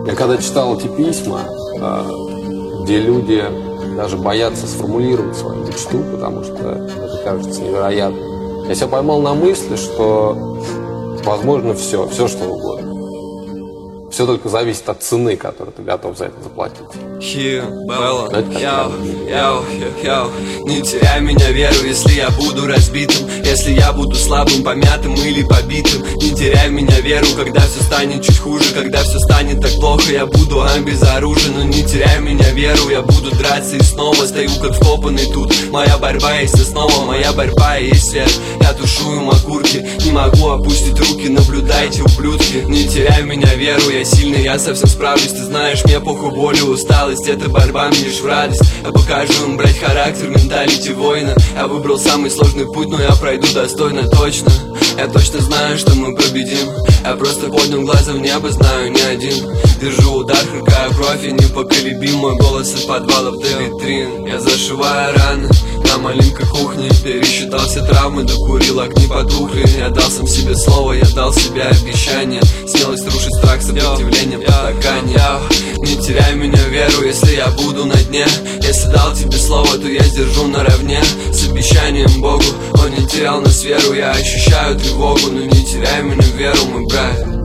Я когда читал эти письма, где люди даже боятся сформулировать свою мечту, потому что это кажется невероятным, я себя поймал на мысли, что возможно все что угодно. Все только зависит от цены, которую ты готов за это заплатить. Не теряй меня, веру, если я буду разбитым, если я буду слабым, помятым или побитым. Не теряй меня, веру, когда все станет чуть хуже, когда все станет так плохо, я буду обезоружен. Но не теряй меня, веру, я буду драться и снова стою как вкопанный тут. Моя борьба есть основа, моя борьба есть свет. Я тушу им окурки, не могу опустить руки, наблюдайте, ублюдки. Не теряй меня, веру, я сильный, я совсем справлюсь. Ты знаешь, мне похуй боль и усталость, эта борьба мне лишь в радость. Я покажу им, брать характер, менталити воина. Я выбрал самый сложный путь, но я пройду достойно, точно. Я точно знаю, что мы победим. Я просто поднял глаза в небо, знаю, не один. Держу удар, хрыкаю кровь, я непоколебим. Мой голос из подвалов до витрин. Я зашиваю раны на маленькой кухне. Пересчитал все травмы, докурил, огни потухли. Я дал сам себе слово, я дал себе обещание. Смелость рушить страх, сопротивление, потакание. Не теряй меня, веру, если я буду на дне. Если дал тебе слово, то я сдержу наравне с обещанием Богу. Он не терял нас веру, я ощущаю тревогу. Но не теряй меня, веру, мой брат.